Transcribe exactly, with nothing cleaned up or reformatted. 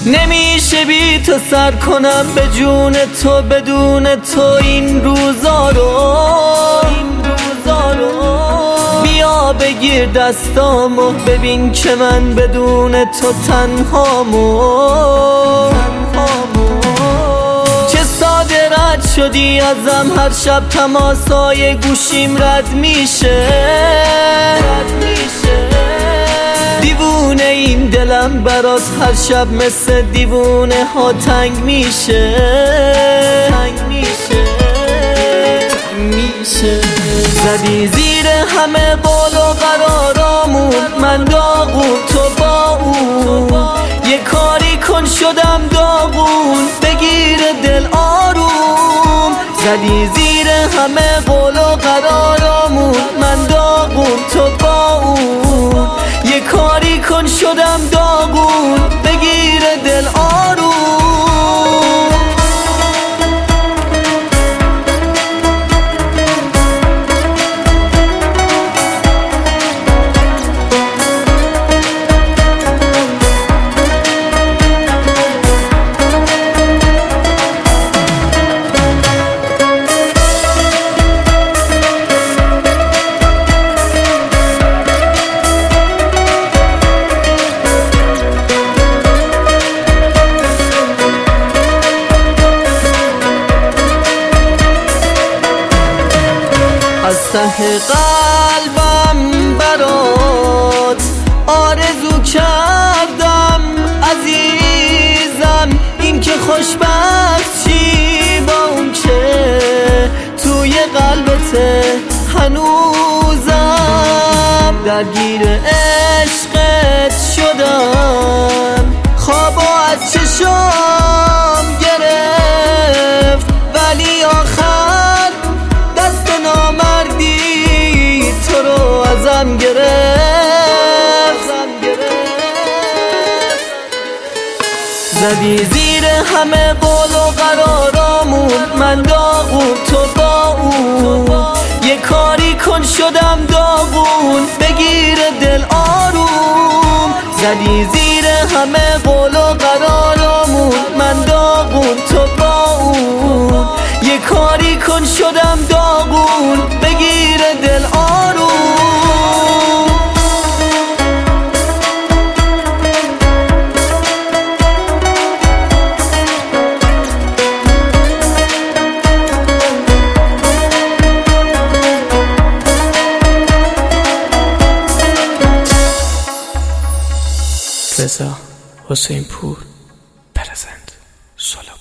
نمیشه بی تو سر کنم به جون تو، بدون تو این روزا رو. بیا بگیر دستامو ببین که من بدون تو تنهامو. چه ساده رد شدی ازم، هر شب تماسای گوشیم رد میشه. دیوونه این دلم برات هر شب مثل دیوونه ها تنگ میشه. تنگ میشه میشه زدی زیر همه قول و قرارامون، من داغون تو با اون. یه کاری کن شدم داغون، بگیر دل آروم. زدی زیر همه قول و قرارامون، من داغون تو با اون. یه کاری کن شدم داغون، بگیر دل آروم. از ته قلبم برات آرزو کردم عزیزم، این که خوشبخت چی با اون که توی قلبت هنوزم. درگیر عشقت شدم، خوابو از چشام گرفت، ولی آخر دست نامردی تو رو ازم گرفت. زدی زیر همه قول و قرارامون، من داغون تو با اون. یه کاری کن شدم داغون، بگیر دل آروم. زدی زیر همه قول و قرارامون، من داغون تو با اون. یه کاری کن شدم داغون، بگیر دل آروم. رضا حسین پور پرزنت سولو.